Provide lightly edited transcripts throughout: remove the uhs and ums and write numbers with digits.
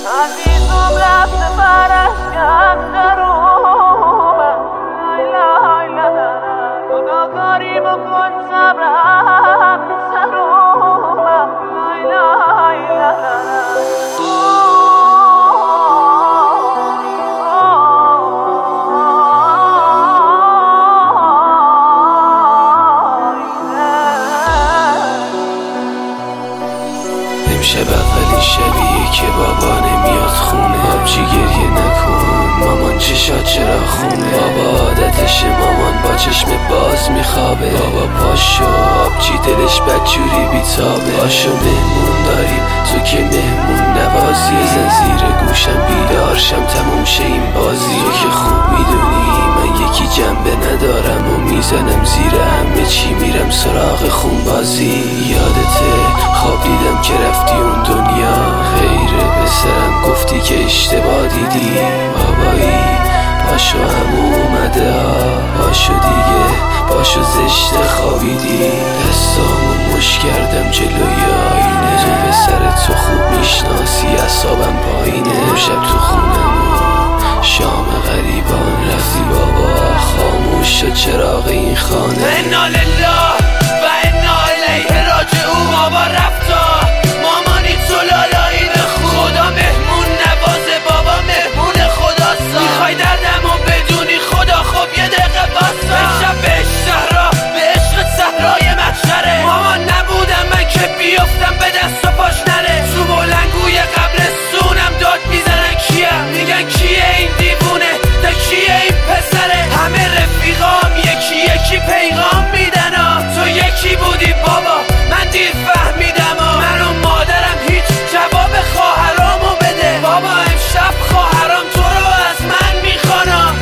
عزیزم رفته برشکم درومم خدا کاری بکن صبرم سرومم امشب اولی شبیه که بابا نمیاد خونه آبجی گریه نکن مامان چشات چرا خونه بابا عادتشه مامان با چشم باز میخوابه بابا پاشو آبجی دلش بدجوری بیتابه پاشو مهمون داریم تو که مهمون نوازی بزن زیر گوشم بیدارشم تموم شه این بازی تو که خوب میدونی من یکی جنبه ندارم و میزنم زیر همه چی میرم سراغ خونبازی یادته خواب دیدم که رفتی اون دنیا خیره به سرم گفتی که اشتباه دیدی بابایی پاشو همو اومده ها پاشو دیگه پاشو زشت خوابیدی دستامو مش کردم جلوی آینه تو به سر تو خوب میشناسی اعصابم پایینه شب تو خونم شام غریبان رفتی بابا خاموش شد چراغ این خانه انا لله و انا الیه راجعون بابا رفتا مامانی تو لالایی بخون خدا مهمون نوازه بابا مهمون خداستا میخوای دردمو بدونی خدا خب یه دقیقه باستا امشب به صحرا به عشق صحرای محشره مامان نبودم من که بیفتم به دست و پاش نره تو بلنگوی قبرستونم داد میزنن کیه میگن کیه این دیوونه تا کیه این پسره همه رفیقام یکی یکی پیغام میدن تو یکی بودی بابا من دیر فهمیدم من و مادرم هیچ جواب خواهرامو بده بابا امشب خواهرام تو رو از من میخوانم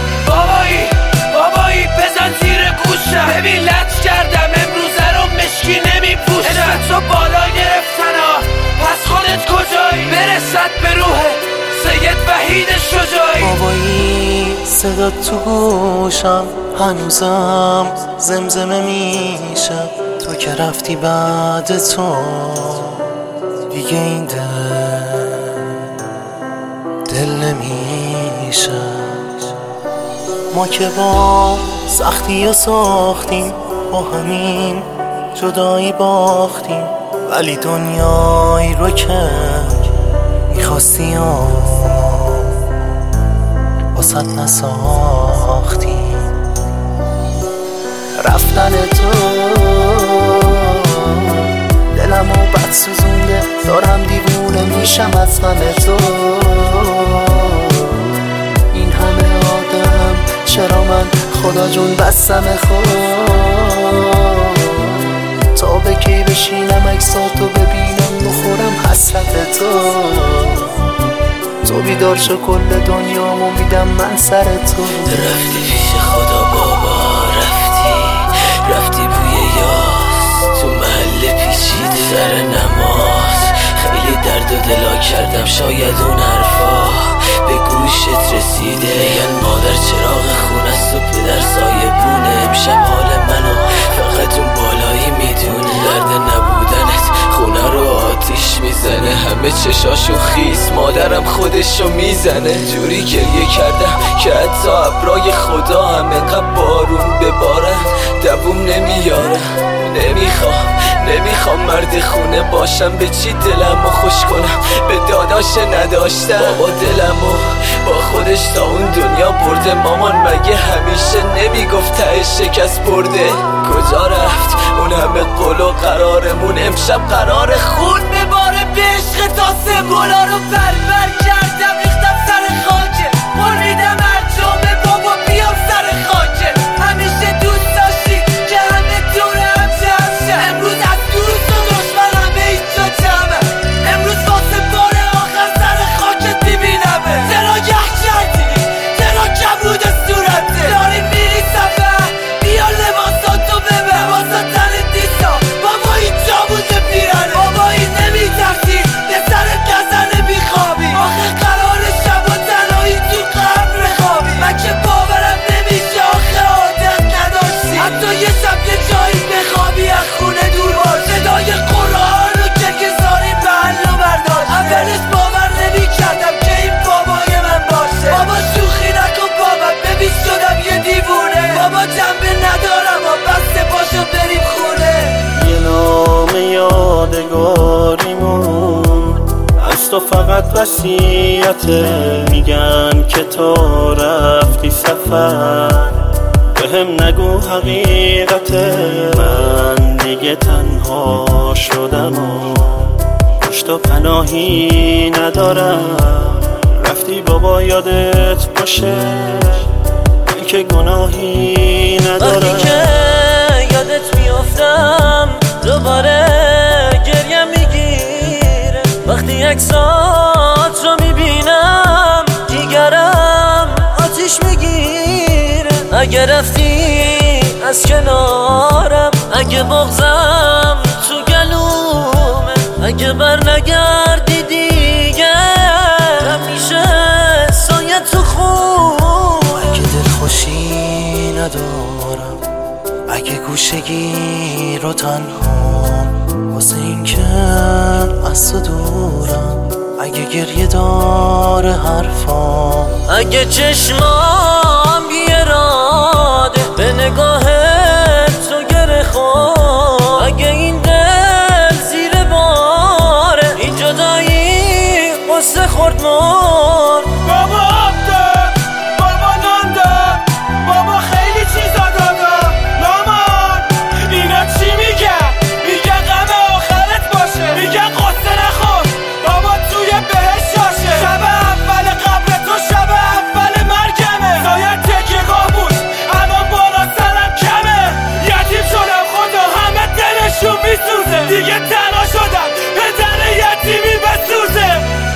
بابایی بزن زیر گوشم ببین لج کردم امروزه رو مشکی نمیپوشم اسم تو بالا گرفتن پس خودت کجایی برسد به روح سید وحید شجاعی بابایی صدا تو گوشم هنوزم زمزمه میشه تو که رفتی بعد تو دیگه این دل نمیشه ما که با سختی و ساختیم با همین جدایی باختیم ولی دنیایی رو که میخواستی واسط نساختیم رفتن تو دلمو بد سوزونده دارم دیوونه میشم از غم تو این همه آدم چرا من خدا جون بستم خود تا به کی بشینم عکساتو ببینم بخورم حسرت تو بیدار شو کل دنیامو میدم من سر تو رفتی پیش خدا بابا رفتی بوی یاس تو محل پیچیده سر نماز خیلی درد و دلا کردم شاید اون حرفا به گوشت رسیده میگن مادر چراغ خونه است و پدر سایه بونه امشب حال منو فقط اون بالایی میدونه درد نبودنت خونه رو آتیش میزنه همه چشاشو خیس مادرم خودشو میزنه جوری گریه کردم که حتی ابرای خدا هم انقدر بارون ببارن دووم نمیارم نمیخوام مرد خونه باشم به چی دلمو خوش کنم به داداش نداشتم بابا دلمو با خودش تا اون دنیا برده مامان مگه همیشه نمیگفت ته شکست برده کجا رفت اون همه قول و قرارمون امشب قرار خون بباره به عشق تا سمبولا رو بربر کردم ریختم سر خاکه بریدم هر جامعه بابا بیام سر خاکه همیشه دوست داشتی که همه دور هم جمع امروز از دوست و دشمن همه اینجا جمعه امروز واسه بار آخر سر خاکت میبینمه دلاگه کردی دلا کبود صورته داری میری سفر بیا لباساتو ببر واسه تن دیسا بابا اینجا بوده پیرانه بابایی نمیترسی به سرت نزنه میخوابی آخه قرار شب و تنهایی تو فقط وصیته. میگن که تو رفتی سفر، بهم نگو حقیقته. من دیگه تنها شدم و پشت و پناهی ندارم. رفتی بابا یادت باشه من که گناهی ندارم. وقتی که یادت میافتم دوباره گریه میگیره. وقتی عکسات رو میبینم دیگرم آتیش میگیره. اگه رفتی از کنارم، اگه بغضم تو گلومه، اگه بر نگردی دیگه همیشه سایه تو خون. اگه دلخوشی ندارم، اگه گوشگی رو تنهام، واسه این که از تو دورم، اگه گریه داره حرفام، اگه چشمام بیراده به نگاه تو گره خورد، اگه این دل زیر باره این جدایی قصه خورد مرد. بابا آب داد، بابا نان داد، بابا خیلی چیزا دادا. مامان اینا چی میگن؟ میگن غم آخرت باشه، میگن قصه نخور بابا توی بهش شاشه. شب اول قبر تو شب اول مرگمه. زاید تکیه‌گاه بود الان بالا سرم کمه. یتیم شدم خدا همه دلشون میسوزه. دیگه تنها شدم پدر یتیمی بسوزه.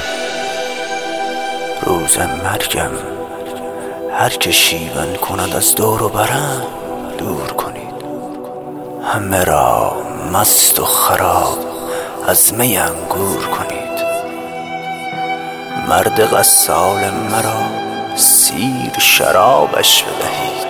روز مرگم هر که شیون کند از دور و برم دور کنید. همه را مست و خراب از می انگور کنید. مرد غسال مرا سیر شرابش بدهید.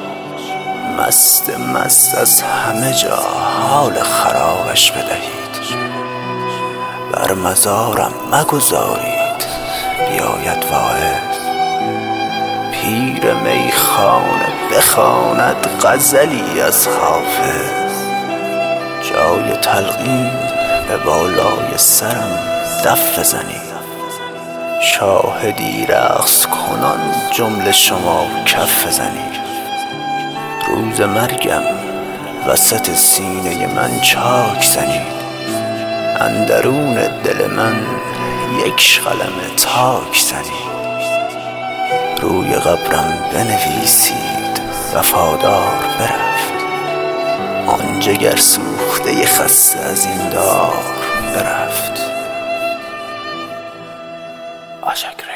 مست از همه جا حال خرابش بدهید. بر مزارم مگذارید بیاید واعظ. پیر میخانه بخواند غزلی از حافظ. جای تلقین به بالای سرم دف بزنید. شاهدی رقص کنان جمله شما کف بزنید. روز مرگم وسط سینه من چاک زنید. اندرون دل من یک قلم تاک زنید. روی قبرم بنویسید وفادار برفت. آن جگر سوخته خسته از این دار برفت. آشکر.